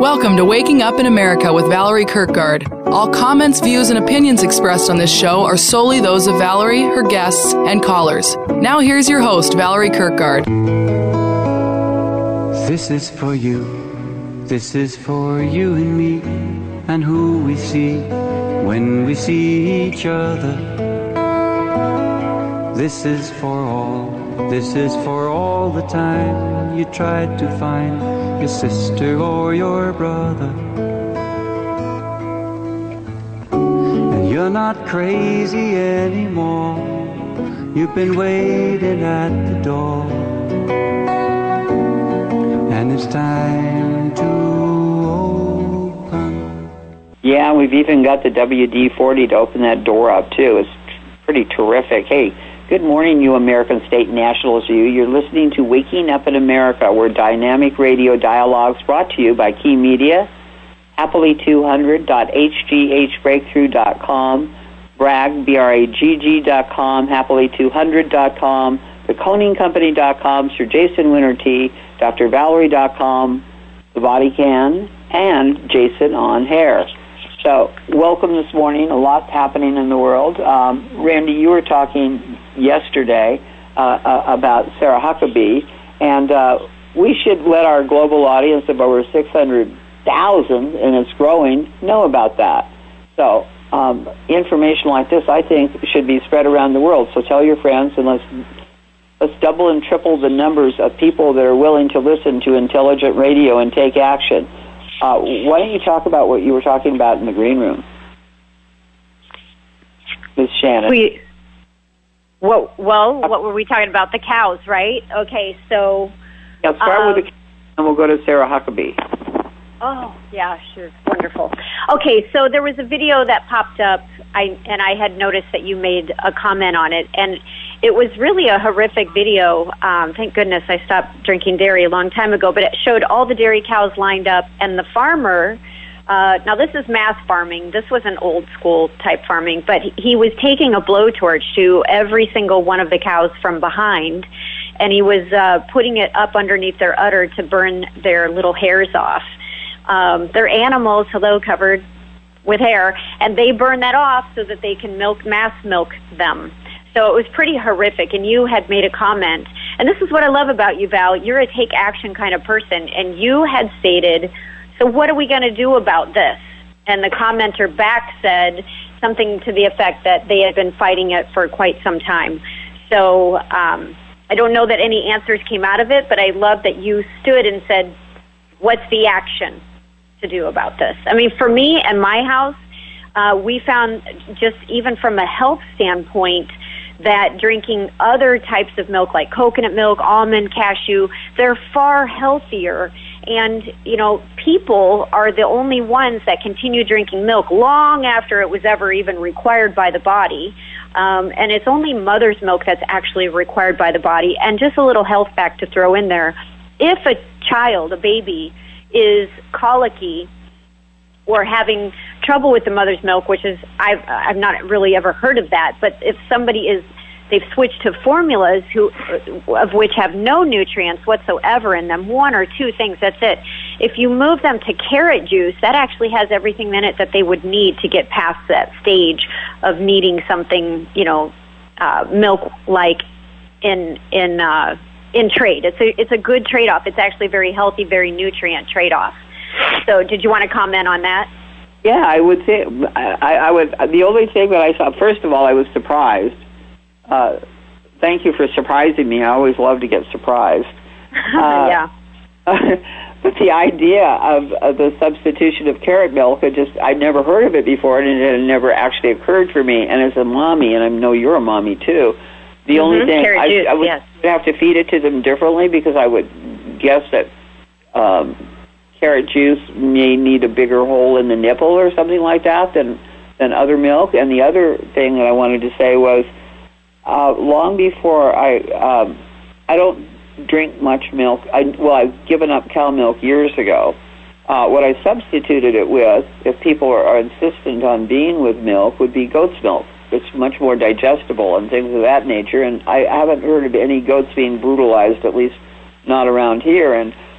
Welcome to Waking Up in America with Valerie Kirkgard. All comments, views, and opinions expressed on this show are solely those of Valerie, her guests, and callers. Now here's your host, Valerie Kirkgard. This is for you. This is for you and me, and who we see when we see each other. This is for all. This is for all the time you tried to find your sister or your brother. And you're not crazy anymore. You've been waiting at the door. And it's time to open. Yeah, we've even got the WD-40 to open that door up, too. It's pretty terrific. Hey, good morning, you American State Nationals, you. You're listening to Waking Up in America. We're dynamic radio dialogues brought to you by Key Media, happily200.hghbreakthrough.com, bragg, bragg.com, happily200.com, theconingcompany.com, Sir Jason Winter Tea, drvalerie.com, The Body Can, and Jason on Hair. So, welcome this morning. A lot happening in the world. Randy, you were talking yesterday about Sarah Huckabee, and we should let our global audience of over 600,000, and it's growing, know about that. So, information like this, I think, should be spread around the world. So tell your friends, and let's double and triple the numbers of people that are willing to listen to intelligent radio and take action. Why don't you talk about what you were talking about in the green room, Ms. Shannon? What were we talking about? The cows, right? Okay, so... Yeah, start with the cows, and we'll go to Sarah Huckabee. Oh, yeah, sure. Wonderful. Okay, so there was a video that popped up, and I had noticed that you made a comment on it, and it was really a horrific video. Thank goodness I stopped drinking dairy a long time ago, but it showed all the dairy cows lined up, and the farmer, now this is mass farming. This wasn't old school type farming, but he was taking a blowtorch to every single one of the cows from behind, and he was putting it up underneath their udder to burn their little hairs off. They're animals, covered with hair, and they burn that off so that they can mass milk them. So it was pretty horrific, and you had made a comment. And this is what I love about you, Val. You're a take-action kind of person, and you had stated, so what are we going to do about this? And the commenter back said something to the effect that they had been fighting it for quite some time. So I don't know that any answers came out of it, but I love that you stood and said, what's the action to do about this? I mean, for me and my house, we found just even from a health standpoint that drinking other types of milk like coconut milk, almond, cashew, they're far healthier. And, you know, people are the only ones that continue drinking milk long after it was ever even required by the body. And it's only mother's milk that's actually required by the body. And just a little health fact to throw in there. If a child, a baby, is colicky or having trouble with the mother's milk, which is, I've not really ever heard of that, but if somebody they've switched to formulas of which have no nutrients whatsoever in them, one or two things, that's it. If you move them to carrot juice, that actually has everything in it that they would need to get past that stage of needing something, you know, milk-like in trade. It's a good trade-off. It's actually very healthy, very nutrient trade-off. So did you want to comment on that? Yeah, I would say, I would. The only thing that I saw, first of all, I was surprised. Thank you for surprising me. I always love to get surprised. Yeah. But the idea of the substitution of carrot milk, I'd never heard of it before, and it had never actually occurred for me. And as a mommy, and I know you're a mommy too, the only thing, I would have to feed it to them differently, because I would guess that carrot juice may need a bigger hole in the nipple or something like that than other milk. And the other thing that I wanted to say was, long before I don't drink much milk. I've given up cow milk years ago. What I substituted it with, if people are insistent on being with milk, would be goat's milk. It's much more digestible and things of that nature. And I haven't heard of any goats being brutalized, at least not around here. And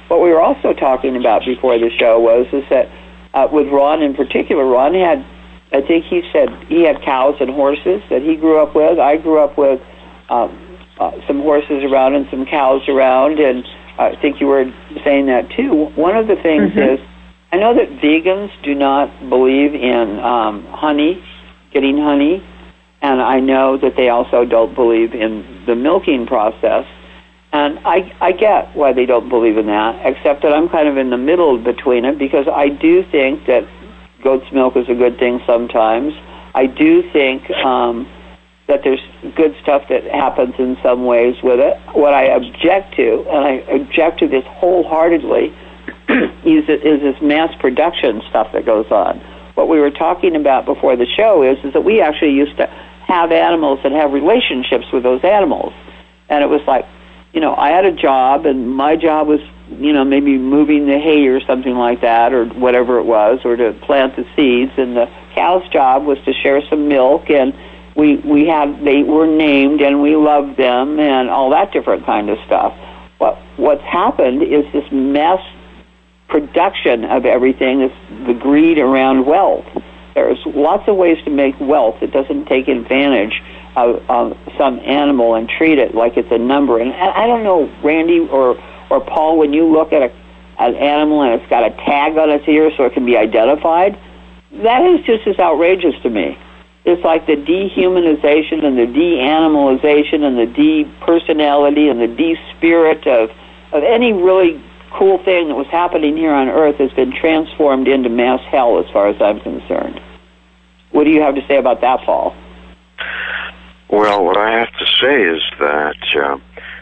what we were also talking about before the show is that with Ron in particular, Ron had, I think he said he had cows and horses that he grew up with. I grew up with some horses around and some cows around, and I think you were saying that too. One of the things is, I know that vegans do not believe in honey, getting honey, and I know that they also don't believe in the milking process. And I get why they don't believe in that, except that I'm kind of in the middle between it, because I do think that goat's milk is a good thing sometimes. I do think that there's good stuff that happens in some ways with it. What I object to, and I object to this wholeheartedly, is this mass production stuff that goes on. What we were talking about before the show is that we actually used to have animals and have relationships with those animals. And it was like, I had a job, and my job was, maybe moving the hay or something like that, or whatever it was, or to plant the seeds. And the cow's job was to share some milk, and they were named, and we loved them, and all that different kind of stuff. What's happened is this mass production of everything, is the greed around wealth. There's lots of ways to make wealth. It doesn't take advantage of some animal and treat it like it's a number. And I don't know, Randy or Paul, when you look at an animal and it's got a tag on its ear so it can be identified, that is just as outrageous to me. It's like the dehumanization and the de-animalization and the de-personality and the de-spirit of any really cool thing that was happening here on Earth has been transformed into mass hell as far as I'm concerned. What do you have to say about that, Paul? Well, what I have to say is that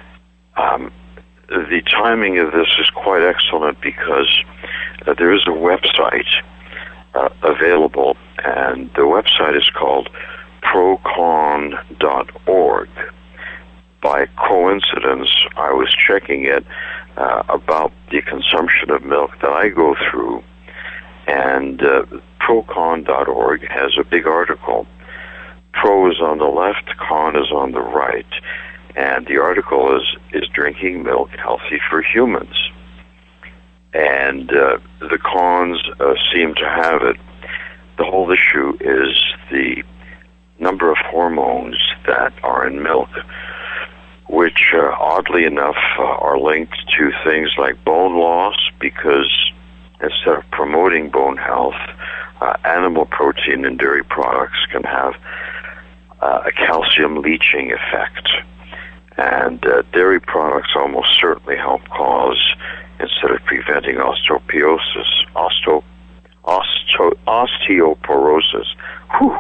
the timing of this is quite excellent, because there is a website available, and the website is called procon.org. By coincidence, I was checking it about the consumption of milk that I go through, and procon.org has a big article. Pro is on the left, con is on the right, and the article is drinking milk healthy for humans. And the cons seem to have it. The whole issue is the number of hormones that are in milk, which oddly enough are linked to things like bone loss, because instead of promoting bone health, animal protein and dairy products can have a calcium leaching effect. And dairy products almost certainly help cause, instead of preventing osteoporosis. Whew.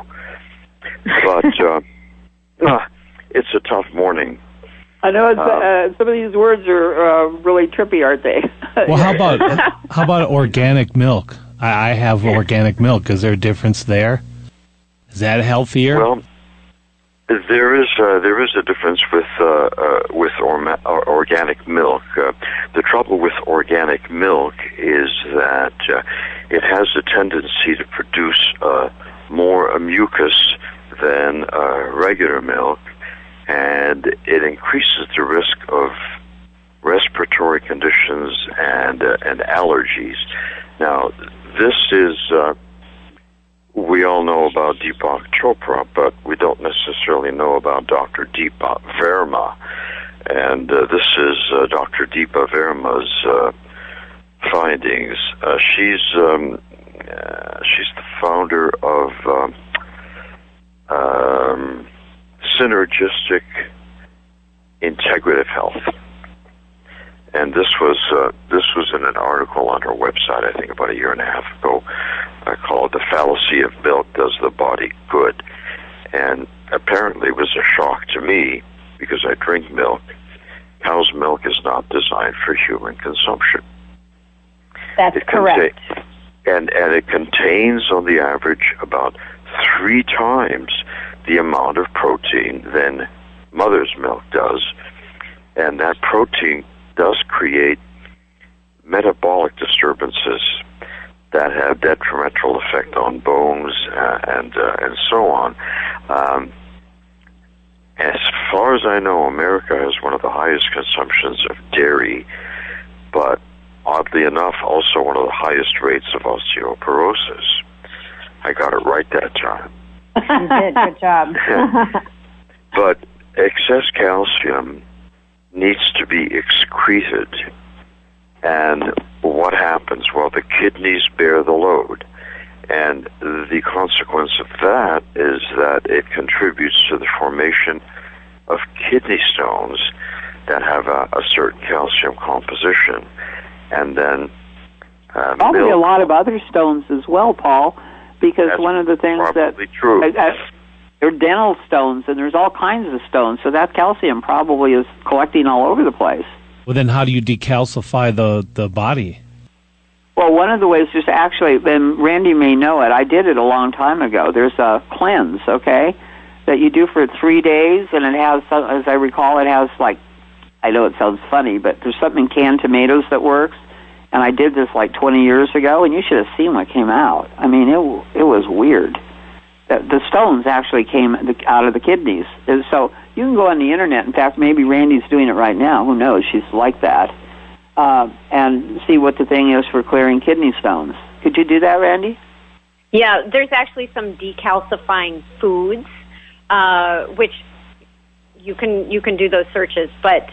But it's a tough morning. I know it's, some of these words are really trippy, aren't they? Well, how about organic milk? I have organic milk. Is there a difference there? Is that healthier? Well, there is a difference with organic milk. The trouble with organic milk is that it has a tendency to produce more mucus than regular milk, and it increases the risk of respiratory conditions and allergies. Now, this is, we all know about Deepak Chopra, but we don't necessarily know about Dr. Deepa Verma. And this is Dr. Deepa Verma's findings. She's the founder of Synergistic Integrative Health, and this was in an article on her website, I think about a year and a half ago, called "The Fallacy of Milk Does the Body Good," and apparently it was a shock to me because I drink milk. Cow's milk is not designed for human consumption. That's correct. And it contains, on the average, about 3 times the amount of protein than mother's milk does. And that protein does create metabolic disturbances that have detrimental effect on bones and so on. As far as I know, America has one of the highest consumptions of dairy, but oddly enough, also one of the highest rates of osteoporosis. I got it right that time. You did. Good job. But excess calcium needs to be excreted. And what happens? Well, the kidneys bear the load. And the consequence of that is that it contributes to the formation of kidney stones that have a certain calcium composition. And then probably a lot of other stones as well, Paul, because one of the things probably true. There are dental stones, and there's all kinds of stones, so that calcium probably is collecting all over the place. Well, then how do you decalcify the body? Well, one of the ways is actually, and Randy may know it, I did it a long time ago. There's a cleanse, okay, that you do for 3 days, and it has, as I recall, it has like, I know it sounds funny, but there's something in canned tomatoes that works, and I did this like 20 years ago, and you should have seen what came out. I mean, it was weird. The stones actually came out of the kidneys. And so you can go on the internet. In fact, maybe Randy's doing it right now. Who knows? She's like that. And see what the thing is for clearing kidney stones. Could you do that, Randy? Yeah, there's actually some decalcifying foods, which you can do those searches. But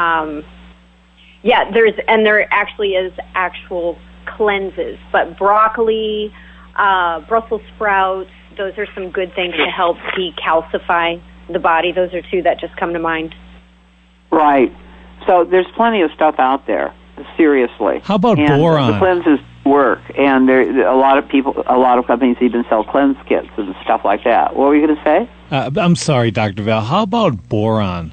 yeah, there actually is actual cleanses. But broccoli, Brussels sprouts, those are some good things to help decalcify the body. Those are two that just come to mind. Right. So there's plenty of stuff out there, seriously. How about and boron? The cleanses work, and there a lot of companies even sell cleanse kits and stuff like that. What were you going to say? I'm sorry, Dr. Val. How about boron?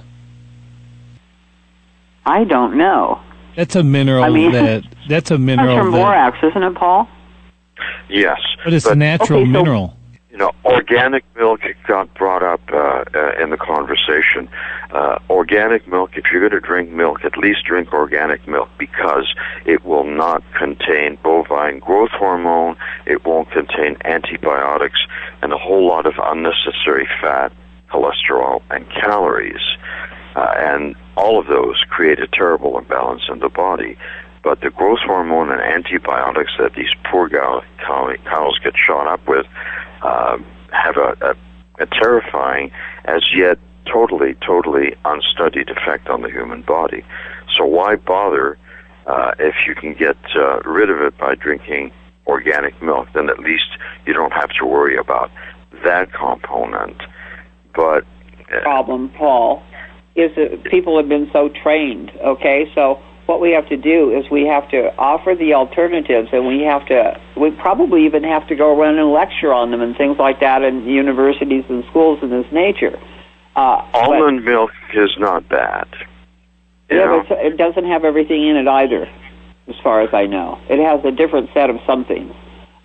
I don't know. That's a mineral. That's a mineral. That's from borax, isn't it, Paul? Yes. But it's a natural mineral. You know, organic milk got brought up in the conversation. Organic milk, if you're going to drink milk, at least drink organic milk, because it will not contain bovine growth hormone, it won't contain antibiotics, and a whole lot of unnecessary fat, cholesterol, and calories. And all of those create a terrible imbalance in the body. But the growth hormone and antibiotics that these poor cows get shot up with have a terrifying, as yet totally unstudied effect on the human body. So why bother if you can get rid of it by drinking organic milk? Then at least you don't have to worry about that component. But problem, Paul, is that people have been so trained, okay? So what we have to do is we have to offer the alternatives, and we probably even have to go run and lecture on them and things like that in universities and schools of this nature. Almond milk is not bad. Yeah, but it doesn't have everything in it either, as far as I know. It has a different set of something.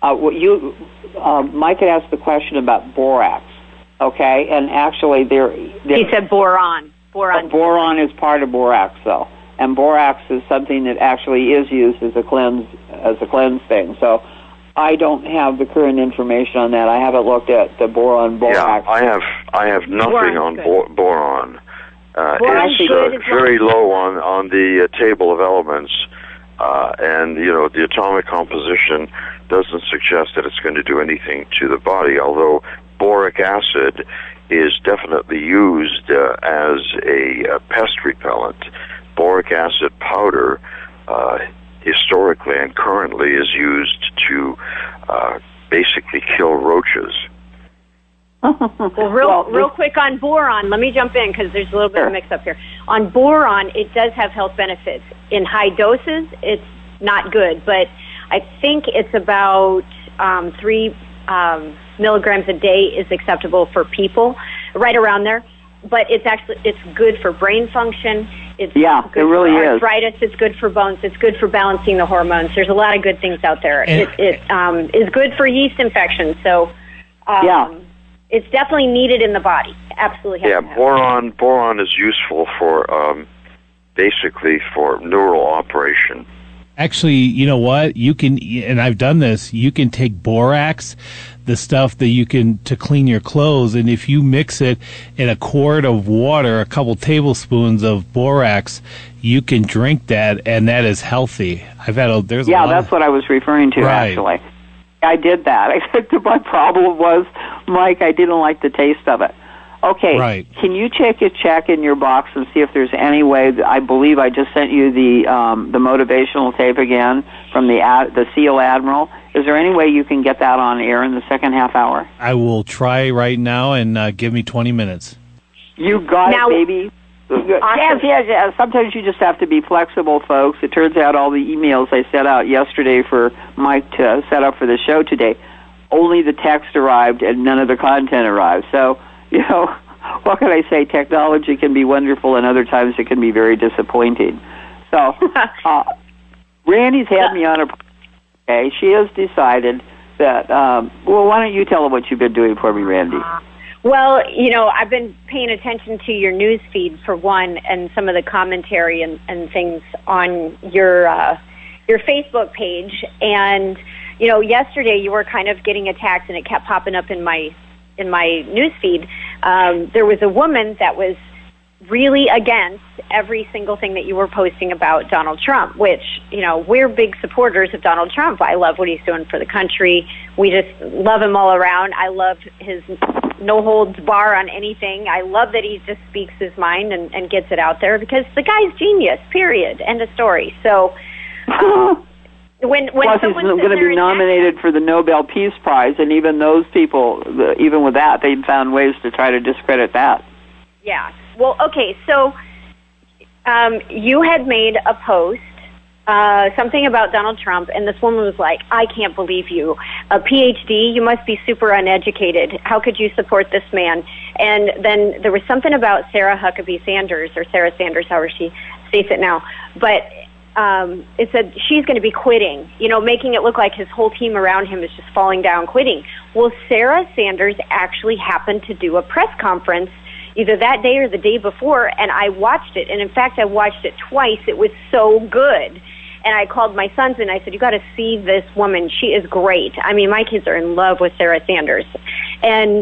Mike had asked the question about borax, okay? And actually, he said boron. Boron is part of borax, though. And borax is something that actually is used as a cleanse thing. So I don't have the current information on that. I haven't looked at the borax. Yeah, I have nothing on boron. It's very low on the table of elements, and the atomic composition doesn't suggest that it's going to do anything to the body. Although boric acid is definitely used as a pest repellent. Boric acid powder, historically and currently, is used to basically kill roaches. Well, real quick on boron, let me jump in because there's a little bit of a mix-up here. On boron, it does have health benefits. In high doses, it's not good, but I think it's about 3 milligrams a day is acceptable for people, right around there. But it's good for brain function. It's good it really for arthritis. It's good for bones. It's good for balancing the hormones. There's a lot of good things out there. It is good for yeast infections. So it's definitely needed in the body. Absolutely. Boron is useful for basically for neural operation. Actually, you know what? You can, and I've done this, you can take borax, the stuff that you can to clean your clothes, and if you mix it in a quart of water, a couple tablespoons of borax, you can drink that, and that is healthy. That's what I was referring to, right. Actually. I did that. Except my problem was, Mike, I didn't like the taste of it. Okay, right. Can you check in your box and see if there's any way? I believe I just sent you the motivational tape again from the SEAL Admiral. Is there any way you can get that on air in the second half hour? I will try right now, and give me 20 minutes. You got it, baby. Yes. Sometimes you just have to be flexible, folks. It turns out all the emails I sent out yesterday for Mike to set up for the show today, only the text arrived and none of the content arrived. So, you know, what can I say? Technology can be wonderful, and other times it can be very disappointing. So, Randy's had me on okay. She has decided that, why don't you tell her what you've been doing for me, Randy? Well, you know, I've been paying attention to your news feed, for one, and some of the commentary and things on your Facebook page. And, you know, yesterday you were kind of getting attacked, and it kept popping up in my news feed. There was a woman that was really against every single thing that you were posting about Donald Trump, which, you know, we're big supporters of Donald Trump. I love what he's doing for the country. We just love him all around. I love his no holds bar on anything. I love that he just speaks his mind and gets it out there, because the guy's genius, period. End of story. So when plus he's going to be nominated for the Nobel Peace Prize, and even those people, even with that, they found ways to try to discredit that. Yeah. Well, okay, so you had made a post, something about Donald Trump, and this woman was like, I can't believe you. A PhD, you must be super uneducated. How could you support this man? And then there was something about Sarah Huckabee Sanders, or Sarah Sanders, however she states it now. But it said she's going to be quitting, you know, making it look like his whole team around him is just falling down, quitting. Well, Sarah Sanders actually happened to do a press conference either that day or the day before, and I watched it. And in fact, I watched it twice. It was so good. And I called my sons and I said, you got to see this woman. She is great. I mean, my kids are in love with Sarah Sanders. And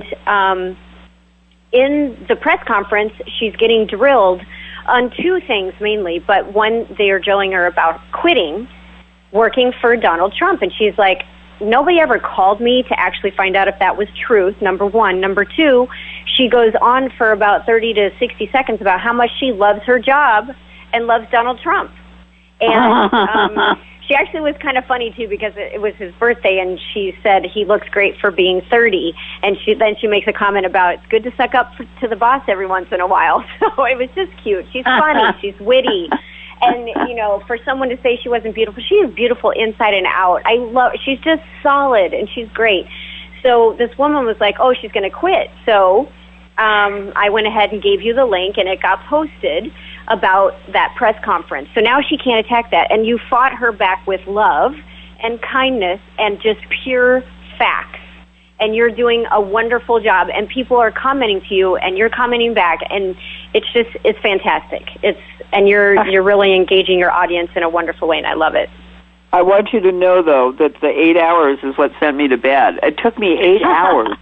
in the press conference, she's getting drilled on two things mainly. But one, they are drilling her about quitting working for Donald Trump. And she's like, nobody ever called me to actually find out if that was truth, number one. Number two, she goes on for about 30 to 60 seconds about how much she loves her job and loves Donald Trump. And she actually was kind of funny, too, because it was his birthday, and she said he looks great for being 30. And then she makes a comment about it's good to suck up to the boss every once in a while. So it was just cute. She's funny. She's witty. And, you know, for someone to say she wasn't beautiful, she is beautiful inside and out. She's just solid, and she's great. So this woman was like, oh, she's going to quit. So I went ahead and gave you the link, and it got posted about that press conference. So now she can't attack that. And you fought her back with love and kindness and just pure facts. And you're doing a wonderful job. And people are commenting to you, and you're commenting back. And it's fantastic. And you're really engaging your audience in a wonderful way, and I love it. I want you to know, though, that the 8 hours is what sent me to bed. It took me 8 hours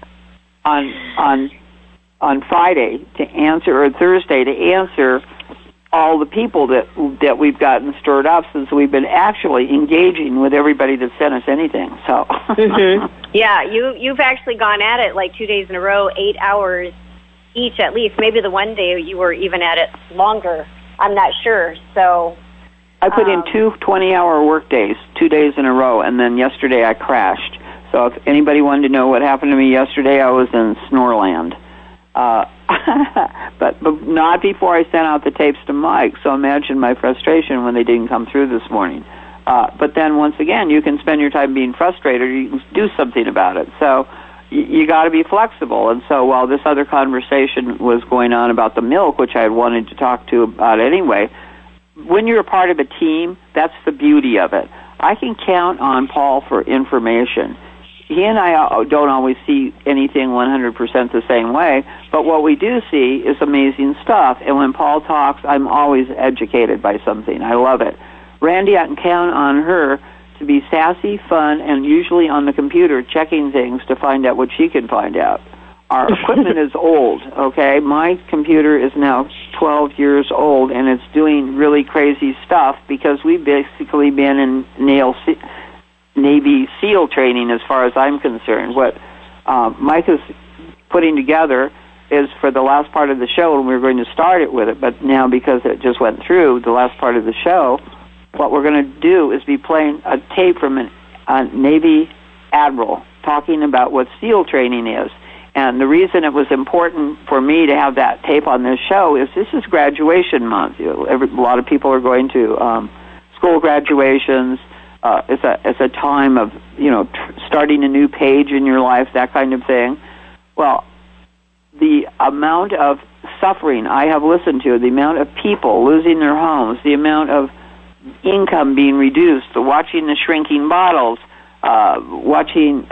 on Friday to answer, or Thursday to answer all the people that we've gotten stirred up since we've been actually engaging with everybody that sent us anything. So, yeah, you've actually gone at it like 2 days in a row, 8 hours each at least. Maybe the one day you were even at it longer. I'm not sure. So I put in 2 20-hour work days, 2 days in a row, and then yesterday I crashed. So if anybody wanted to know what happened to me yesterday, I was in Snoreland. But not before I sent out the tapes to Mike, so imagine my frustration when they didn't come through this morning. But then once again, you can spend your time being frustrated, or you can do something about it. So you got to be flexible. And so while this other conversation was going on about the milk, which I had wanted to talk to about anyway, when you're a part of a team, that's the beauty of it. I can count on Paul for information. He and I don't always see anything 100% the same way, but what we do see is amazing stuff. And when Paul talks, I'm always educated by something. I love it. Randy, I can count on her to be sassy, fun, and usually on the computer checking things to find out what she can find out. Our equipment is old, okay? My computer is now 12 years old, and it's doing really crazy stuff because we've basically been in Navy SEAL training as far as I'm concerned. What Mike is putting together is for the last part of the show, and we were going to start it with it, but now because it just went through the last part of the show, what we're going to do is be playing a tape from a Navy admiral talking about what SEAL training is. And the reason it was important for me to have that tape on this show is this is graduation month. A lot of people are going to school graduations. It's a time of, starting a new page in your life, that kind of thing. Well, the amount of suffering I have listened to, the amount of people losing their homes, the amount of income being reduced, watching the shrinking bottles, watching...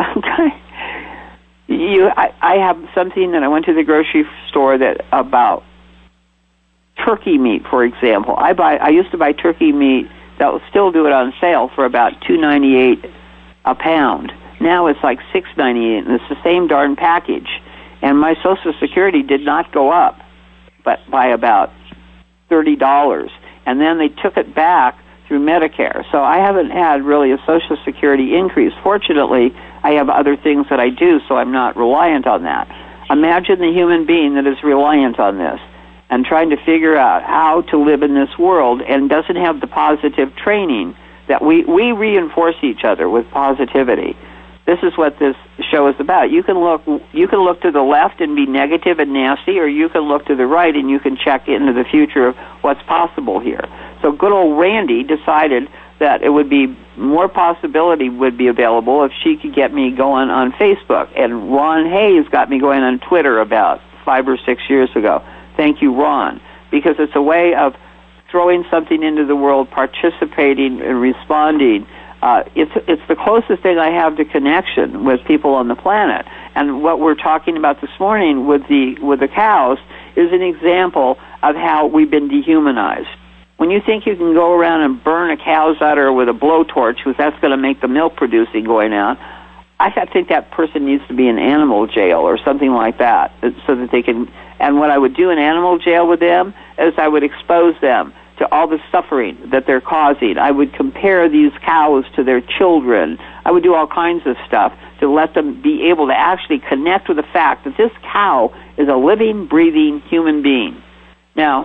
I have something that I went to the grocery store about turkey meat, for example. I used to buy turkey meat that will still do it on sale for about $2.98 a pound. Now it's like $6.98, and it's the same darn package. And my Social Security did not go up, but by about $30. And then they took it back through Medicare. So I haven't had really a Social Security increase. Fortunately, I have other things that I do, so I'm not reliant on that. Imagine the human being that is reliant on this and trying to figure out how to live in this world and doesn't have the positive training that we reinforce each other with positivity. This is what this show is about. You can look to the left and be negative and nasty, or you can look to the right and you can check into the future of what's possible here. So good old Randy decided that it would be more possibility would be available if she could get me going on Facebook. And Ron Hayes got me going on Twitter about 5 or 6 years ago. Thank you, Ron, because it's a way of throwing something into the world, participating and responding. It's the closest thing I have to connection with people on the planet. And what we're talking about this morning with the cows is an example of how we've been dehumanized. When you think you can go around and burn a cow's udder with a blowtorch, because that's going to make the milk producing going out, I think that person needs to be in animal jail or something like that, so that they can. And what I would do in animal jail with them is I would expose them to all the suffering that they're causing. I would compare these cows to their children. I would do all kinds of stuff to let them be able to actually connect with the fact that this cow is a living, breathing human being. Now,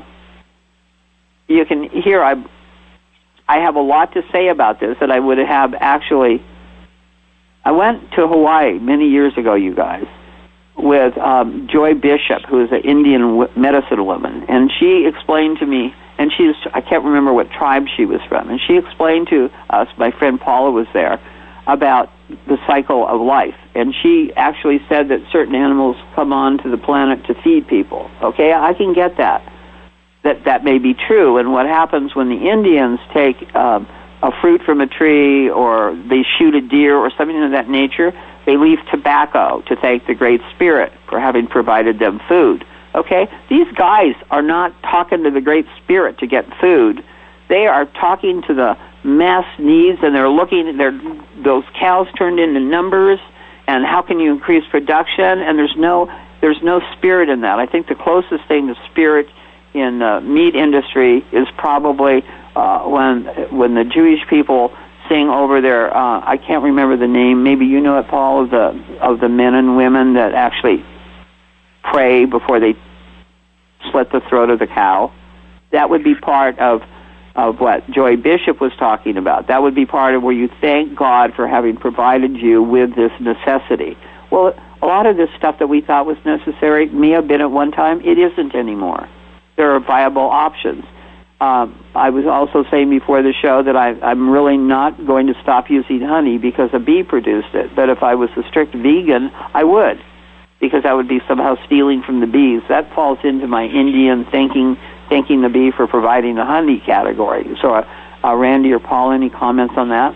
you can hear I have a lot to say about this that I would have actually. I went to Hawaii many years ago, you guys, with Joy Bishop, who is an Indian medicine woman, and she explained to me, and I can't remember what tribe she was from, and she explained to us, my friend Paula was there, about the cycle of life. And she actually said that certain animals come onto the planet to feed people. Okay, I can get that may be true. And what happens when the Indians take a fruit from a tree, or they shoot a deer or something of that nature, they leave tobacco to thank the Great Spirit for having provided them food. Okay? These guys are not talking to the Great Spirit to get food. They are talking to the mass needs, and they're looking at those cows turned into numbers, and how can you increase production? And there's no spirit in that. I think the closest thing to spirit in the meat industry is probably when the Jewish people sing over their I can't remember the name. Maybe you know it, Paul, of the men and women that actually pray before they slit the throat of the cow. That would be part of what Joy Bishop was talking about. That would be part of where you thank God for having provided you with this necessity. Well, a lot of this stuff that we thought was necessary may have been at one time. It isn't anymore. There are viable options. I was also saying before the show that I'm really not going to stop using honey because a bee produced it. But if I was a strict vegan, I would, because I would be somehow stealing from the bees. That falls into my Indian thanking the bee for providing the honey category. So, Randy or Paul, any comments on that?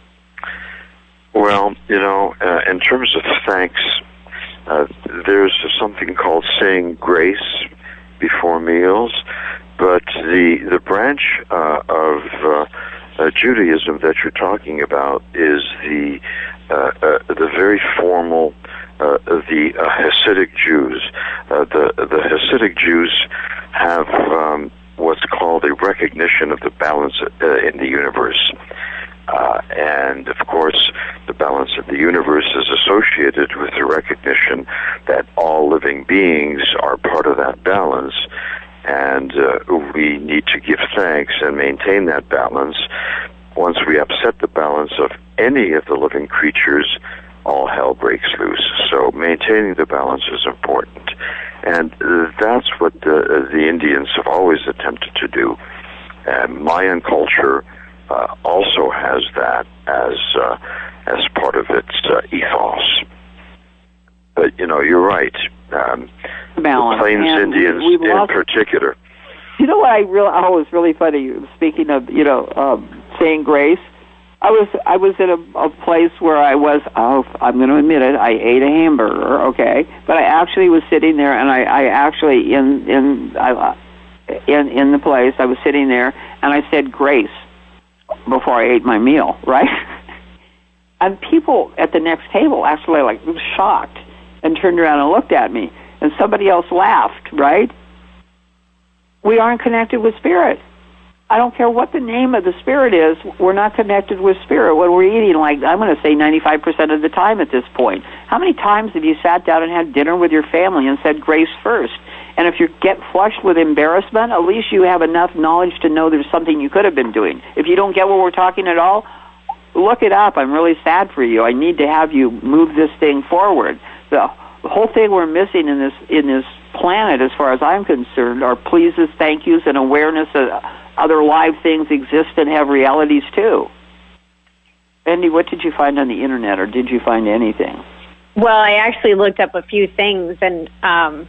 Well, in terms of thanks, there's something called saying grace before meals, but the branch of Judaism that you're talking about is the very formal, the Hasidic Jews. The Hasidic Jews have what's called a recognition of the balance in the universe. And, of course, the balance of the universe is associated with the recognition that all living beings are part of that balance, and we need to give thanks and maintain that balance. Once we upset the balance of any of the living creatures, all hell breaks loose. So maintaining the balance is important. And that's what the Indians have always attempted to do. And Mayan culture also has that as part of its ethos. But, you're right. Balance. The Plains and Indians in particular. You know what I was really funny, speaking of, saying grace, I was in a place where I'm going to admit it, I ate a hamburger, okay, but I actually was sitting there, and I actually, in the place, I was sitting there, and I said grace before I ate my meal, right? And people at the next table actually, was shocked and turned around and looked at me, and somebody else laughed, right? We aren't connected with spirit. I don't care what the name of the spirit is, we're not connected with spirit when we're eating, I'm going to say 95% of the time at this point. How many times have you sat down and had dinner with your family and said grace first? And if you get flushed with embarrassment, at least you have enough knowledge to know there's something you could have been doing. If you don't get what we're talking at all, look it up. I'm really sad for you. I need to have you move this thing forward. The whole thing we're missing in this planet, as far as I'm concerned, are pleases, thank yous, and awareness of other live things exist and have realities too. Wendy, what did you find on the internet, or did you find anything? Well, I actually looked up a few things, and I'm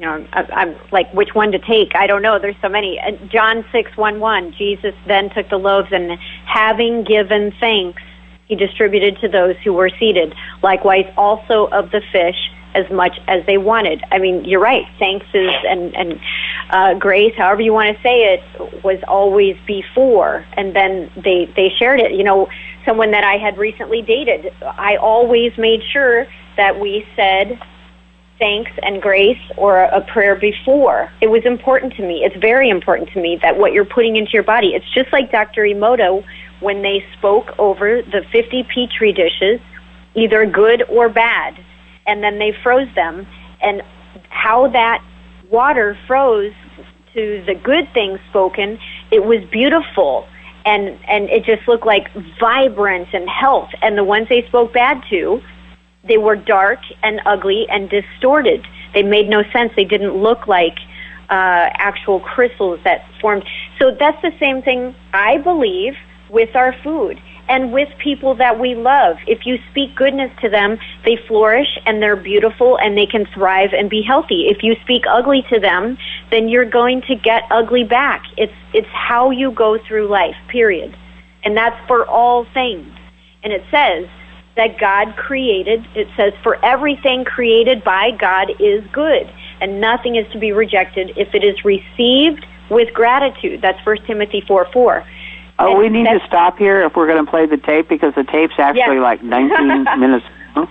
like, which one to take? I don't know. There's so many. John 6:11. Jesus then took the loaves, and having given thanks, he distributed to those who were seated. Likewise, also of the fish, as much as they wanted. I mean, you're right. Thanks is and grace, however you want to say it, was always before, and then they shared it. Someone that I had recently dated, I always made sure that we said thanks and grace or a prayer before. It was important to me. It's very important to me that what you're putting into your body. It's just like Dr. Emoto when they spoke over the 50 Petri dishes, either good or bad, and then they froze them, and how that water froze to the good things spoken, it was beautiful, and it just looked like vibrant and health. And the ones they spoke bad to, they were dark and ugly and distorted. They made no sense. They didn't look like actual crystals that formed. So that's the same thing, I believe, with our food and with people that we love. If you speak goodness to them, they flourish and they're beautiful and they can thrive and be healthy. If you speak ugly to them, then you're going to get ugly back. It's how you go through life, period. And that's for all things. And it says that God created, it says, for everything created by God is good, and nothing is to be rejected if it is received with gratitude. That's 1 Timothy 4:4. Oh, we need to stop here if we're going to play the tape, because the tape's actually like 19 minutes. But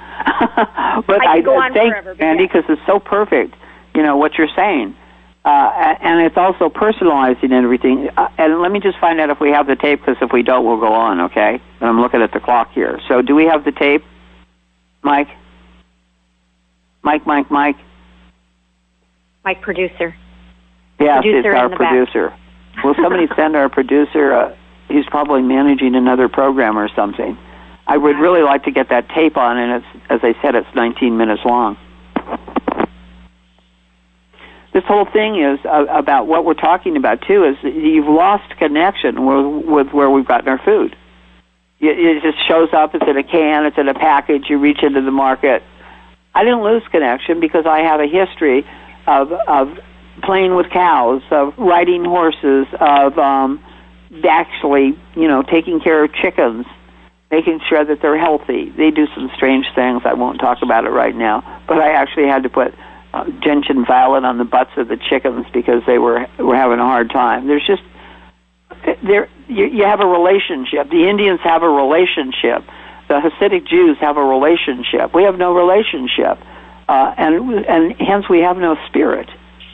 I could go on thank forever, Andy, because it's so perfect, what you're saying. And it's also personalizing and everything. And let me just find out if we have the tape, because if we don't, we'll go on, okay? And I'm looking at the clock here. So do we have the tape, Mike? Mike? Mike, producer. Yes, producer it's our producer. Will somebody send our producer? He's probably managing another program or something. I would really like to get that tape on, and it's, as I said, it's 19 minutes long. This whole thing is about what we're talking about, too, is you've lost connection with where we've gotten our food. It just shows up, it's in a can, it's in a package, you reach into the market. I didn't lose connection because I have a history of playing with cows, of riding horses, of actually, taking care of chickens, making sure that they're healthy. They do some strange things. I won't talk about it right now. But I actually had to put gentian violet on the butts of the chickens because they were having a hard time. you have a relationship. The Indians have a relationship. The Hasidic Jews have a relationship. We have no relationship, and hence we have no spirit.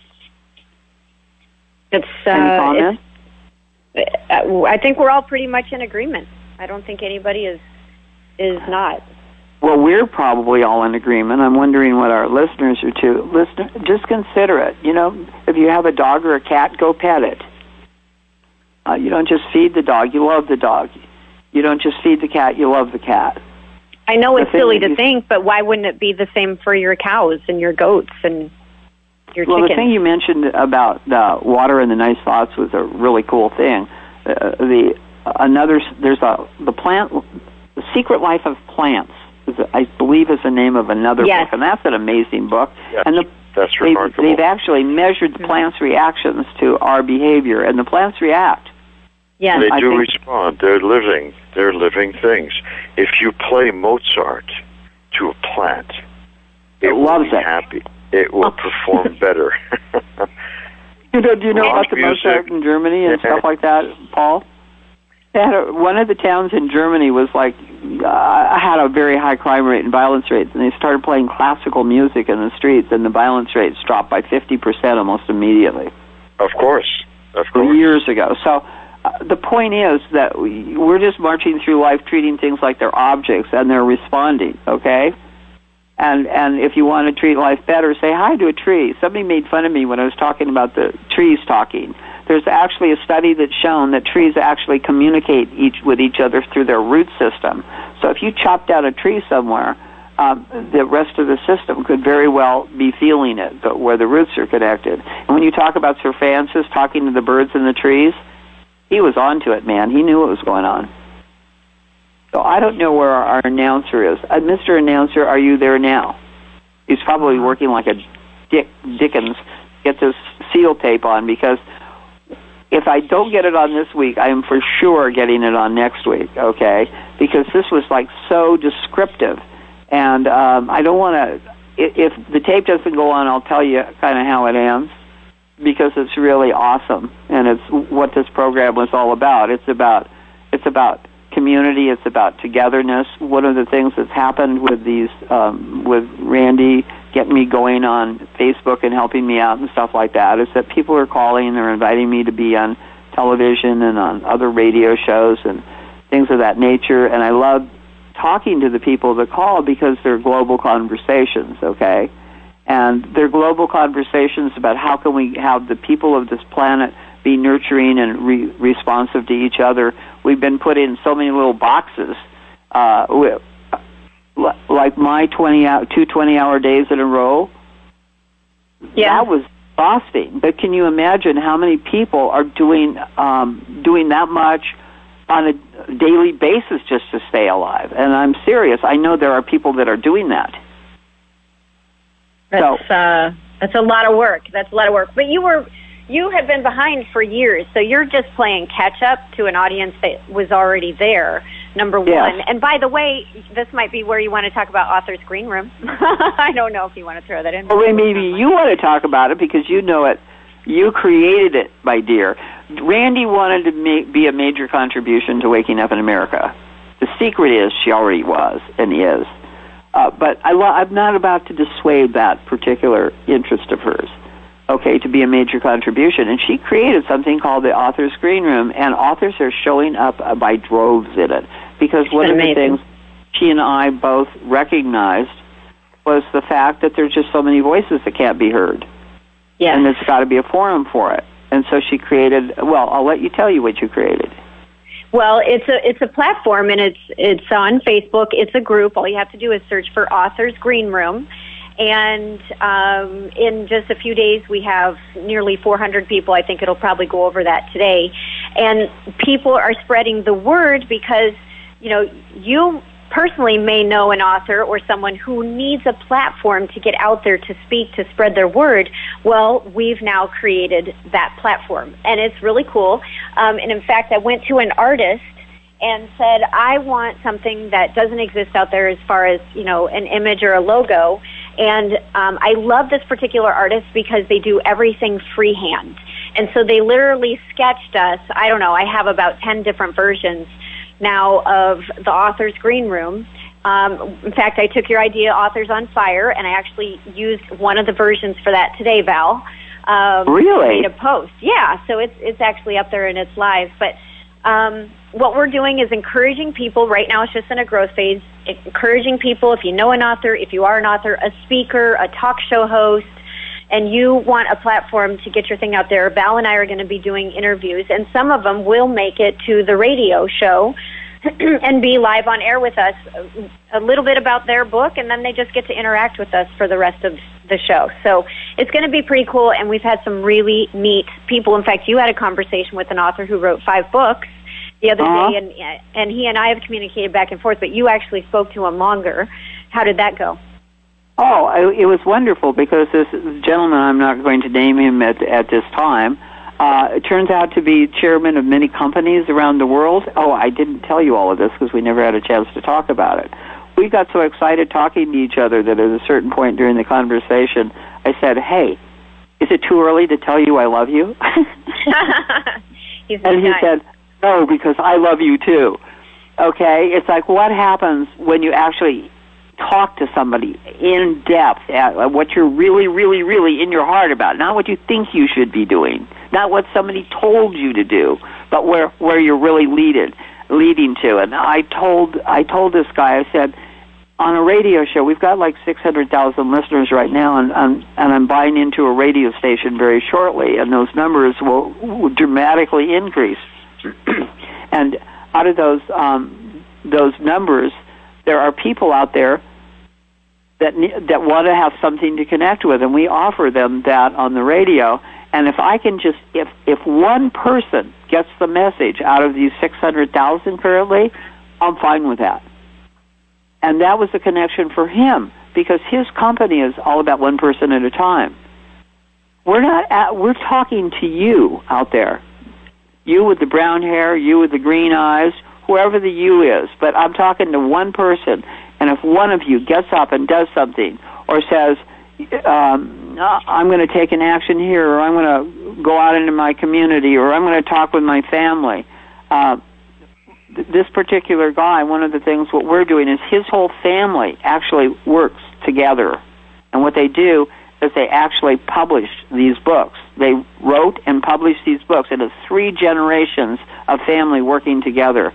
Any comment? I think we're all pretty much in agreement. I don't think anybody is not. Well, we're probably all in agreement. I'm wondering what our listeners are too. Just consider it. You know, if you have a dog or a cat, go pet it. You don't just feed the dog, you love the dog. You don't just feed the cat, you love the cat. I know it's silly to think, but why wouldn't it be the same for your cows and your goats and your chickens? Well, the thing you mentioned about water and the nice thoughts was a really cool thing. The Secret Life of Plants, I believe is the name of another book, and that's an amazing book. Yes, and that's remarkable. They've actually measured the plants' reactions to our behavior, and the plants react. Yes. They do respond. They're living things. If you play Mozart to a plant, it will be happy. It will perform better. Do you know about the Mozart in Germany and stuff like that, Paul? One of the towns in Germany was like had a very high crime rate and violence rates, and they started playing classical music in the streets, and the violence rates dropped by 50% almost immediately. Of course. Years ago. So the point is that we're just marching through life treating things like they're objects, and they're responding, okay? And if you want to treat life better, say hi to a tree. Somebody made fun of me when I was talking about the trees talking. There's actually a study that's shown that trees actually communicate with each other through their root system. So if you chop down a tree somewhere, the rest of the system could very well be feeling it, but where the roots are connected. And when you talk about Sir Francis talking to the birds and the trees, he was onto it, man. He knew what was going on. So I don't know where our announcer is. Mr. Announcer, are you there now? He's probably working like a Dickens. Get this seal tape on, because if I don't get it on this week, I am for sure getting it on next week, okay? Because this was like so descriptive. And I don't want to, if the tape doesn't go on, I'll tell you kind of how it ends, because it's really awesome. And it's what this program was all about. It's about community. It's about togetherness. One of the things that's happened with these, with Randy getting me going on Facebook and helping me out and stuff like that, is that people are calling, they're inviting me to be on television and on other radio shows and things of that nature. And I love talking to the people that call, because they're global conversations, okay? And they're global conversations about how can we have the people of this planet be nurturing and responsive to each other. We've been put in so many little boxes, like my 2 20-hour days in a row. Yeah. That was exhausting. But can you imagine how many people are doing that much on a daily basis just to stay alive? And I'm serious. I know there are people that are doing that. That's a lot of work. But you have been behind for years, so you're just playing catch up to an audience that was already there, number one. Yes. And by the way, this might be where you want to talk about Author's Green Room. I don't know if you want to throw that in. Well, maybe you want to talk about it because you know it. You created it, my dear. Randy wanted to be a major contribution to Waking Up in America. The secret is she already was and is. But I'm not about to dissuade that particular interest of hers, okay, to be a major contribution. And she created something called the Author's Green Room, and authors are showing up by droves in it. Because one of the things she and I both recognized was the fact that there's just so many voices that can't be heard. Yeah. And there's got to be a forum for it. And so she created, well, I'll let you tell you what you created. Well, it's a platform, and it's on Facebook. It's a group. All you have to do is search for Author's Green Room. And in just a few days, we have nearly 400 people. I think it'll probably go over that today. And people are spreading the word because, you personally may know an author or someone who needs a platform to get out there to speak, to spread their word. Well, we've now created that platform, and it's really cool. And in fact, I went to an artist and said, I want something that doesn't exist out there as far as, an image or a logo. And I love this particular artist because they do everything freehand. And so they literally sketched us. I don't know, I have about 10 different versions now of the author's green room. In fact, I took your idea, Authors on Fire, and I actually used one of the versions for that today, Val. Really? Made a post. Yeah, so it's actually up there and it's live. But what we're doing is encouraging people. Right now it's just in a growth phase. Encouraging people, if you know an author, if you are an author, a speaker, a talk show host, and you want a platform to get your thing out there, Val and I are going to be doing interviews, and some of them will make it to the radio show and be live on air with us, a little bit about their book, and then they just get to interact with us for the rest of the show. So it's going to be pretty cool, and we've had some really neat people. In fact, you had a conversation with an author who wrote 5 books the other day, and he and I have communicated back and forth, but you actually spoke to him longer. How did that go? Oh, it was wonderful, because this gentleman, I'm not going to name him at this time, it turns out to be chairman of many companies around the world. Oh, I didn't tell you all of this because we never had a chance to talk about it. We got so excited talking to each other that at a certain point during the conversation, I said, "Hey, is it too early to tell you I love you?" And he said, "No, because I love you too." Okay? It's like, what happens when you actually talk to somebody in depth at what you're really, really, really in your heart about, not what you think you should be doing, not what somebody told you to do, but where you're really leading to. And I told this guy, I said, on a radio show, we've got like 600,000 listeners right now, and I'm buying into a radio station very shortly, and those numbers will dramatically increase. And out of those numbers, there are people out there that want to have something to connect with, and we offer them that on the radio. And if I can just, if one person gets the message out of these 600,000 currently, I'm fine with that. And that was the connection for him, because his company is all about one person at a time. We're talking to you out there. You with the brown hair, you with the green eyes, whoever the you is. But I'm talking to one person. And if one of you gets up and does something, or says, I'm going to take an action here, or I'm going to go out into my community, or I'm going to talk with my family. This particular guy, one of the things what we're doing is his whole family actually works together. And what they do is they actually publish these books. They wrote and published these books. It is 3 generations of family working together.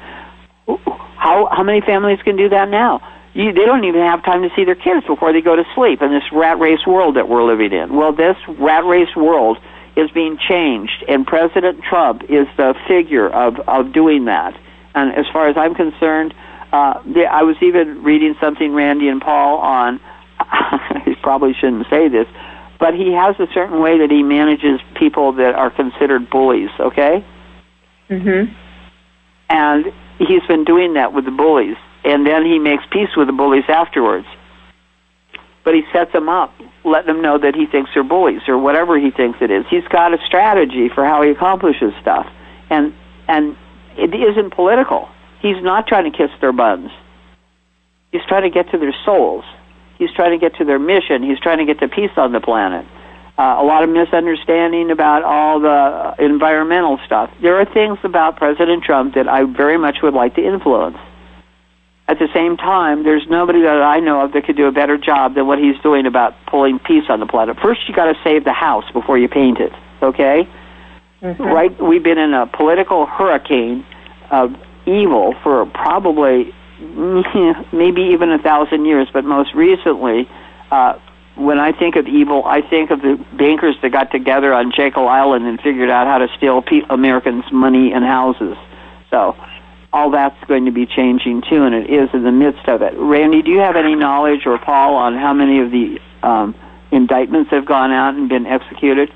How many families can do that now? They don't even have time to see their kids before they go to sleep in this rat race world that we're living in. Well, this rat race world is being changed, and President Trump is the figure of doing that. And as far as I'm concerned, I was even reading something, Randy and Paul, on, I probably shouldn't say this, but he has a certain way that he manages people that are considered bullies, okay? Mm-hmm. And he's been doing that with the bullies. And then he makes peace with the bullies afterwards. But he sets them up, letting them know that he thinks they're bullies, or whatever he thinks it is. He's got a strategy for how he accomplishes stuff. And it isn't political. He's not trying to kiss their buns. He's trying to get to their souls. He's trying to get to their mission. He's trying to get to peace on the planet. A lot of misunderstanding about all the environmental stuff. There are things about President Trump that I very much would like to influence. At the same time, there's nobody that I know of that could do a better job than what he's doing about pulling peace on the planet. First, you got to save the house before you paint it, okay? Mm-hmm. Right? We've been in a political hurricane of evil for probably maybe even 1,000 years, but most recently, when I think of evil, I think of the bankers that got together on Jekyll Island and figured out how to steal Americans' money and houses. So all that's going to be changing, too, and it is in the midst of it. Randy, do you have any knowledge, or Paul, on how many of the indictments have gone out and been executed?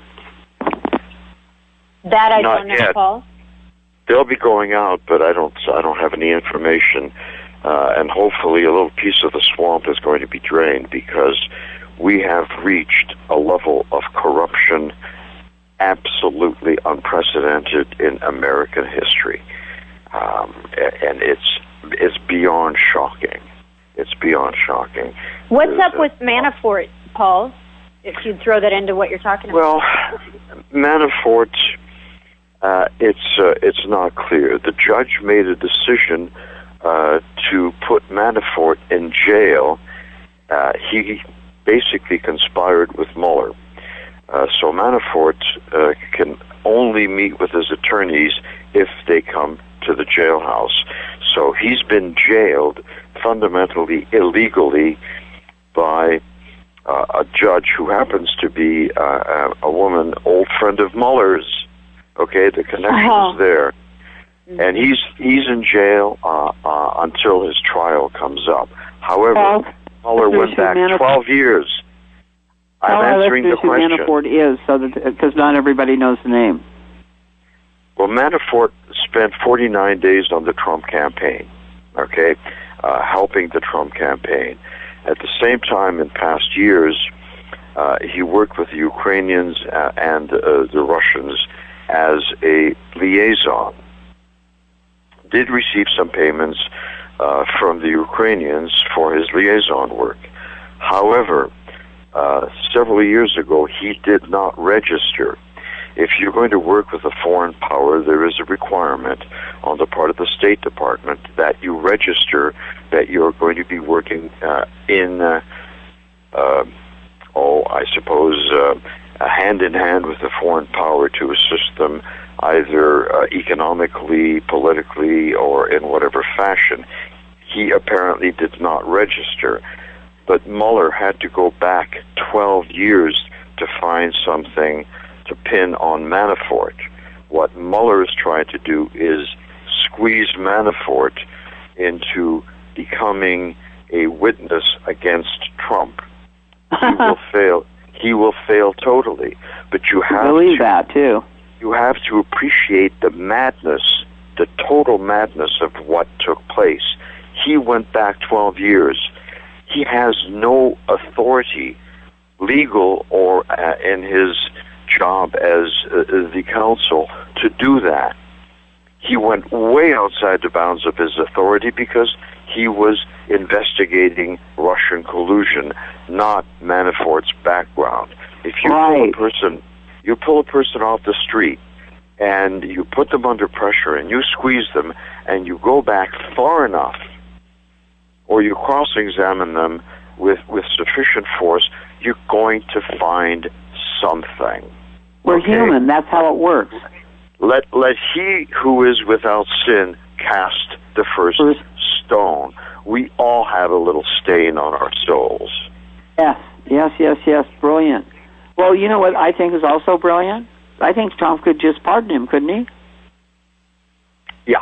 That I Not don't know, yet. Paul. They'll be going out, but I don't have any information. And hopefully a little piece of the swamp is going to be drained, because we have reached a level of corruption absolutely unprecedented in American history. And it's beyond shocking. It's beyond shocking. What's up with Manafort, Paul, if you'd throw that into what you're talking about? Well, Manafort It's not clear. The judge made a decision to put Manafort in jail. He basically conspired with Mueller. So Manafort can only meet with his attorneys if they come to the jailhouse. So he's been jailed fundamentally illegally by a judge who happens to be a woman, old friend of Mueller's. Okay, the connection is there. And he's in jail until his trial comes up. However, Mueller went back 12 years. I'm answering the question. Who Manafort is, so that because not everybody knows the name. Well, Manafort spent 49 days on the Trump campaign, okay, helping the Trump campaign. At the same time, in past years, he worked with the Ukrainians and the Russians as a liaison. Did receive some payments from the Ukrainians for his liaison work. However, several years ago, he did not register. If you're going to work with a foreign power, there is a requirement on the part of the State Department that you register that you're going to be working hand in hand with the foreign power to assist them either economically, politically, or in whatever fashion. He apparently did not register. But Mueller had to go back 12 years to find something to pin on Manafort. What Mueller is trying to do is squeeze Manafort into becoming a witness against Trump. He will fail. He will fail totally. But you have believe that too. You have to appreciate the madness, the total madness of what took place. He went back 12 years. He has no authority, legal or in his job as the counsel, to do that. He went way outside the bounds of his authority because he was investigating Russian collusion, not Manafort's background. If you pull a person off the street and you put them under pressure and you squeeze them and you go back far enough, or you cross-examine them with sufficient force, you're going to find something. We're human. That's how it works. Let he who is without sin cast the first stone. We all have a little stain on our souls. Yes. Brilliant. Well, you know what I think is also brilliant? I think Trump could just pardon him, couldn't he? Yeah.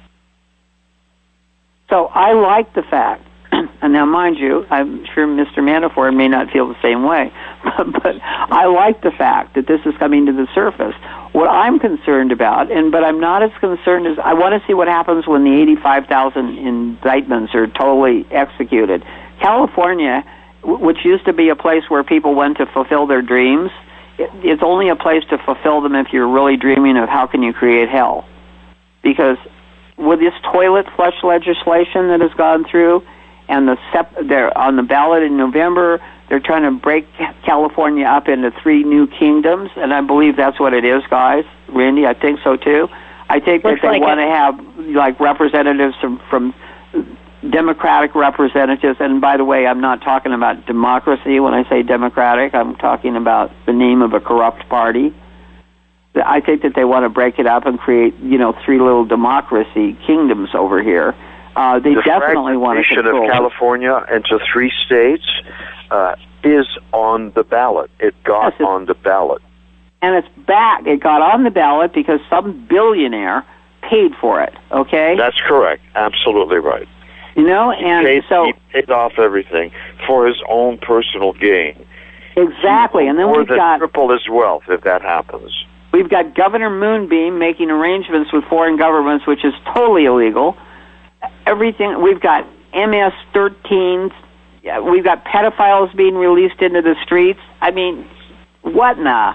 So I like the fact, and now mind you, I'm sure Mr. Manafort may not feel the same way, but I like the fact that this is coming to the surface. What I'm concerned about, but I'm not as concerned as, I want to see what happens when the 85,000 indictments are totally executed. California, which used to be a place where people went to fulfill their dreams, it's only a place to fulfill them if you're really dreaming of how can you create hell. Because with this toilet flush legislation that has gone through, and they're on the ballot in November, they're trying to break California up into 3 new kingdoms, and I believe that's what it is, guys. Randy, I think so too. I think that they want to have like representatives from Democratic representatives, and by the way, I'm not talking about democracy when I say Democratic. I'm talking about the name of a corrupt party. I think that they want to break it up and create, 3 little democracy kingdoms over here. They definitely want to control. The fragmentation of California into 3 states is on the ballot. It got on the ballot. And it's back. It got on the ballot because some billionaire paid for it, okay? That's correct. Absolutely right. He paid off everything for his own personal gain. Exactly. And then we've got triple his wealth if that happens. We've got Governor Moonbeam making arrangements with foreign governments, which is totally illegal. Everything. We've got MS-13s. We've got pedophiles being released into the streets. I mean, what in the?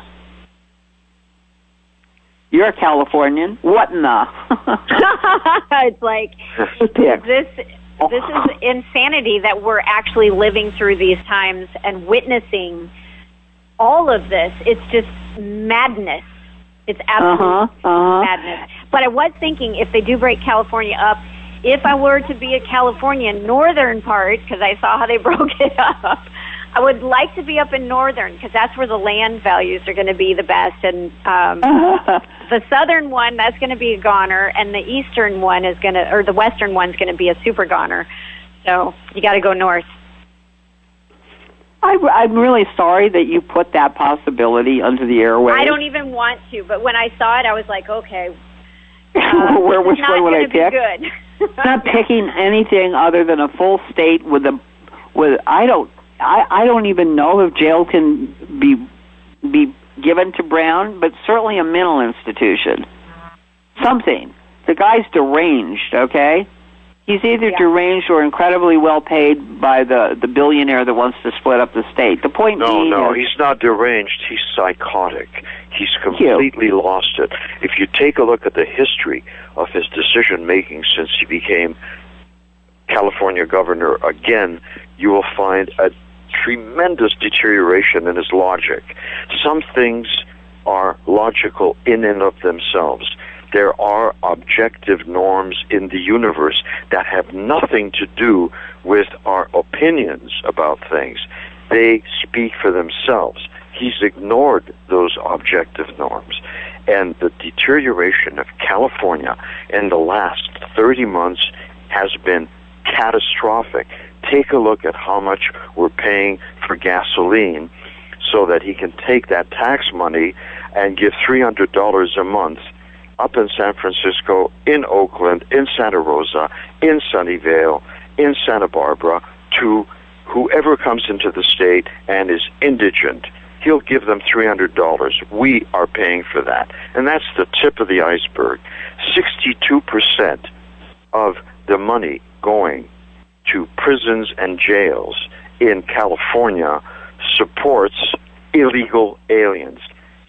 You're a Californian. What in the? It's like this is insanity that we're actually living through these times and witnessing all of this. It's just madness. It's absolute madness. But I was thinking, if they do break California up, if I were to be a Californian northern part, because I saw how they broke it up, I would like to be up in northern, because that's where the land values are going to be the best. And the southern one, that's going to be a goner, and the eastern one is going to, or the western one's going to be a super goner. So you got to go north. I'm really sorry that you put that possibility under the airwaves. I don't even want to, but when I saw it, I was like, okay, which one would I pick? Good. I'm not picking anything other than a full state with I don't even know if jail can be given to Brown, but certainly a mental institution. Something. The guy's deranged, okay? He's either deranged or incredibly well paid by the billionaire that wants to split up the state. The point being... No, he's not deranged. He's psychotic. He's completely lost it. If you take a look at the history of his decision-making since he became California governor again, you will find a tremendous deterioration in his logic. Some things are logical in and of themselves. There are objective norms in the universe that have nothing to do with our opinions about things. They speak for themselves. He's ignored those objective norms. And the deterioration of California in the last 30 months has been catastrophic. Take a look at how much we're paying for gasoline so that he can take that tax money and give $300 a month up in San Francisco, in Oakland, in Santa Rosa, in Sunnyvale, in Santa Barbara, to whoever comes into the state and is indigent. He'll give them $300. We are paying for that. And that's the tip of the iceberg. 62% of the money going to prisons and jails in California supports illegal aliens.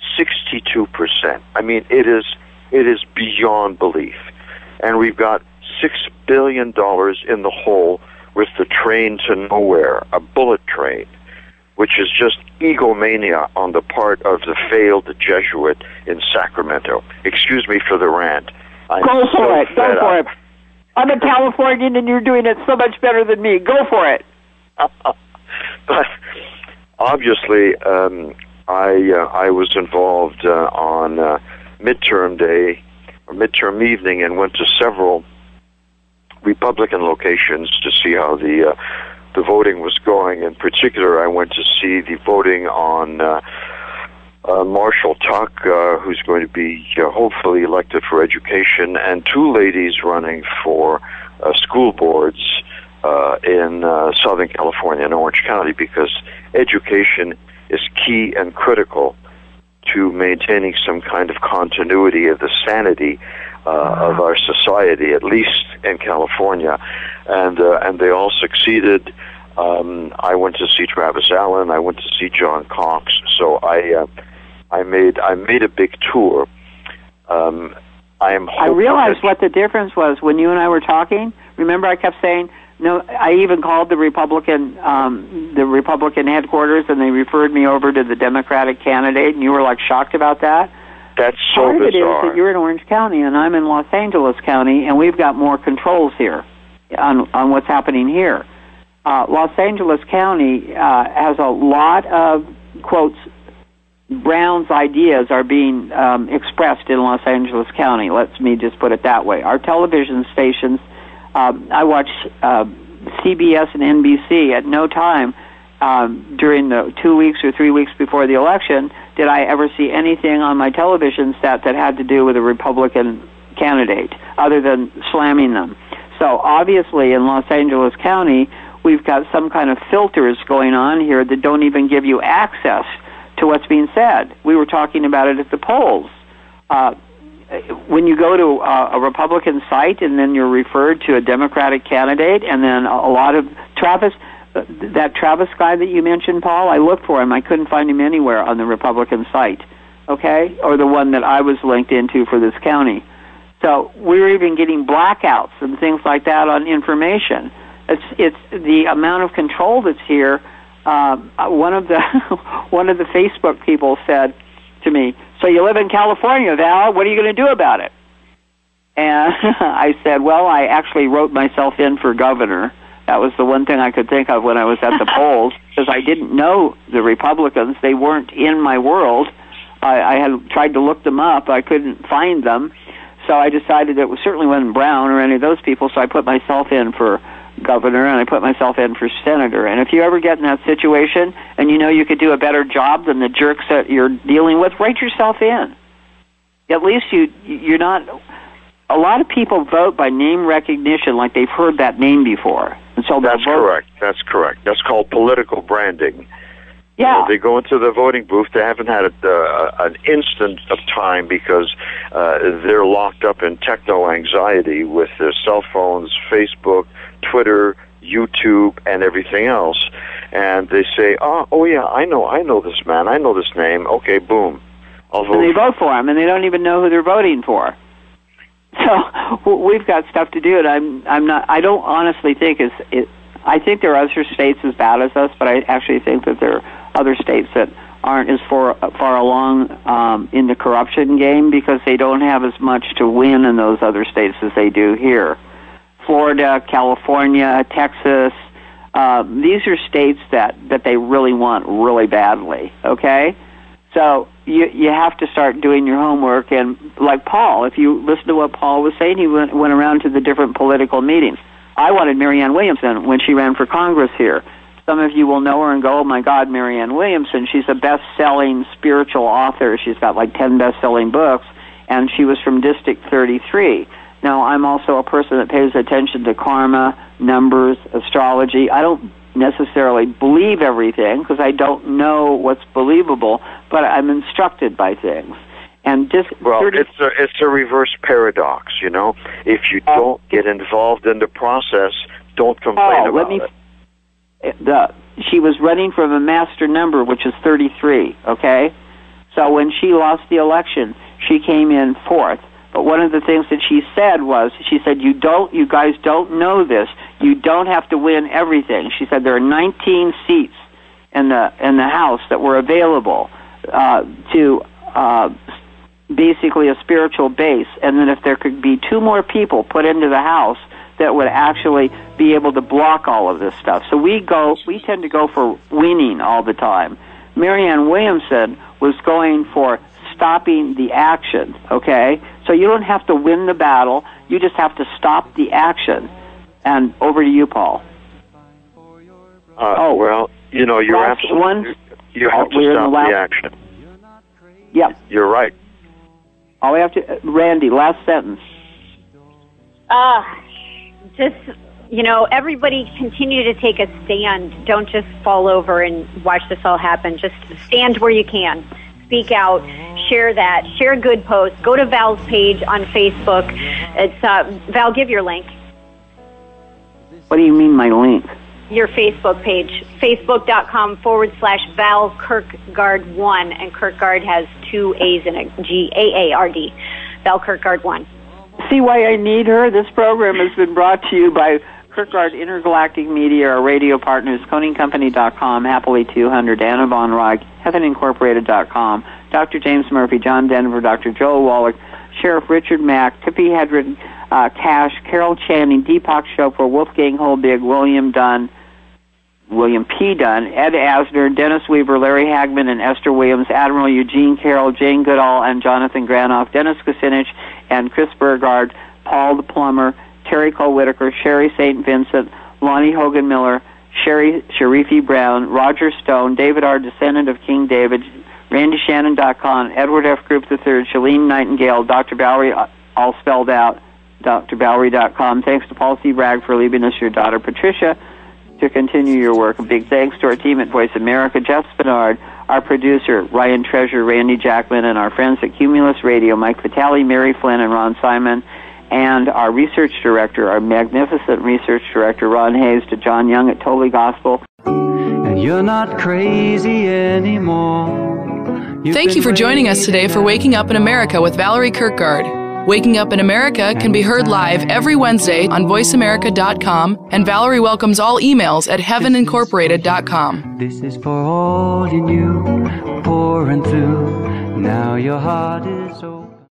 62%. I mean, it is beyond belief. And we've got $6 billion in the hole with the train to nowhere, a bullet train, which is just egomania on the part of the failed Jesuit in Sacramento. Excuse me for the rant. Go for it. I'm a Californian and you're doing it so much better than me. Go for it. But obviously, I was involved on midterm day or midterm evening and went to several Republican locations to see how the voting was going. In particular, I went to see the voting on Marshall Tuck, who's going to be hopefully elected for education, and two ladies running for school boards in Southern California and Orange County, because education is key and critical to maintaining some kind of continuity of the sanity of our society, at least in California, and they all succeeded. I went to see Travis Allen. I went to see John Cox. So I made a big tour. I realized what the difference was when you and I were talking. Remember, I kept saying no. I even called the Republican headquarters, and they referred me over to the Democratic candidate. And you were like shocked about that. That's so Part of it bizarre. is that you're in Orange County and I'm in Los Angeles County, and we've got more controls here on what's happening here. Los Angeles County has a lot of, quotes, Brown's ideas are being expressed in Los Angeles County. Let me just put it that way. Our television stations, I watch CBS and NBC. At no time during the 2 weeks or 3 weeks before the election did I ever see anything on my television set that had to do with a Republican candidate, other than slamming them. So obviously in Los Angeles County, we've got some kind of filters going on here that don't even give you access to what's being said. We were talking about it at the polls. When you go to a Republican site and then you're referred to a Democratic candidate, and then a lot of that Travis guy that you mentioned, Paul, I looked for him. I couldn't find him anywhere on the Republican site, okay, or the one that I was linked into for this county. So we're even getting blackouts and things like that on information. It's the amount of control that's here. One of the Facebook people said to me, so you live in California, Val, what are you going to do about it? And I said, well, I actually wrote myself in for governor. That was the one thing I could think of when I was at the polls, because I didn't know the Republicans. They weren't in my world. I had tried to look them up. I couldn't find them. So I decided it certainly wasn't Brown or any of those people, so I put myself in for governor, and I put myself in for senator. And if you ever get in that situation and you know you could do a better job than the jerks that you're dealing with, write yourself in. At least you're not... A lot of people vote by name recognition, like they've heard that name before. And so that's correct. That's correct. That's called political branding. Yeah. You know, they go into the voting booth. They haven't had an instant of time because they're locked up in techno-anxiety with their cell phones, Facebook, Twitter, YouTube, and everything else. And they say, oh yeah, I know this man. I know this name. Okay, boom. I'll vote. And they vote for him, and they don't even know who they're voting for. So we've got stuff to do, and I don't honestly think I think there are other states as bad as us, but I actually think that there are other states that aren't as far along in the corruption game because they don't have as much to win in those other states as they do here. Florida, California, Texas, these are states that they really want really badly, okay? So you have to start doing your homework, and like Paul, if you listen to what Paul was saying, he went around to the different political meetings. I wanted Marianne Williamson when she ran for Congress here. Some of you will know her and go, oh my God, Marianne Williamson, she's a best-selling spiritual author. She's got like 10 best-selling books, and she was from District 33. Now, I'm also a person that pays attention to karma, numbers, astrology. I don't necessarily believe everything because I don't know what's believable, but I'm instructed by things. And it's a reverse paradox, you know. If you don't get involved in the process, don't complain about it. She was running from a master number, which is 33, okay? So when she lost the election, she came in fourth. But one of the things that she said was, you guys don't know this. You don't have to win everything. She said there are 19 seats in the House that were available to basically a spiritual base, and then if there could be 2 more people put into the House that would actually be able to block all of this stuff. So we tend to go for winning all the time. Marianne Williamson was going for stopping the action, okay? So you don't have to win the battle, you just have to stop the action. And over to you, Paul. Well, you know, you're absolutely... You have to stop the action. Yep. You're right. All we have to... Randy, last sentence. Just, you know, everybody continue to take a stand. Don't just fall over and watch this all happen. Just stand where you can. Speak out. Share that. Share good posts. Go to Val's page on Facebook. It's Val, give your link. What do you mean, my link? Your Facebook page, facebook.com/Val Kirkgard 1, and Kirkgard has 2 A's in it, G-A-A-R-D, Val Kirkgard 1. See why I need her? This program has been brought to you by Kirkgard Intergalactic Media, our radio partners, ConingCompany.com, Happily 200, Anna Von Reich, HeavenIncorporated.com, Dr. James Murphy, John Denver, Dr. Joel Wallach, Sheriff Richard Mack, Tippi Hedren, Cash, Carol Channing, Deepak Chopra, Wolfgang Holbig, William P. Dunn, Ed Asner, Dennis Weaver, Larry Hagman, and Esther Williams, Admiral Eugene Carroll, Jane Goodall, and Jonathan Granoff, Dennis Kucinich, and Chris Burgard, Paul the Plumber, Terry Cole Whitaker, Sherry St. Vincent, Lonnie Hogan Miller, Sharifi Brown, Roger Stone, David R., descendant of King David, RandyShannon.com, Edward F. Group III, Shalene Nightingale, Dr. Valerie, all spelled out, drvalerie.com. Thanks to Paul C. Bragg for leaving us your daughter, Patricia, to continue your work. A big thanks to our team at Voice America, Jeff Spinard, our producer, Ryan Treasure, Randy Jackman, and our friends at Cumulus Radio, Mike Vitale, Mary Flynn, and Ron Simon, and our research director, our magnificent research director, Ron Hayes, to John Young at Totally Gospel. And you're not crazy anymore. Thank you for joining us today for Waking Up in America with Valerie Kirkgard. Waking Up in America can be heard live every Wednesday on voiceamerica.com, and Valerie welcomes all emails at heavenincorporated.com. This is for all you knew, pouring through. Now your heart is open.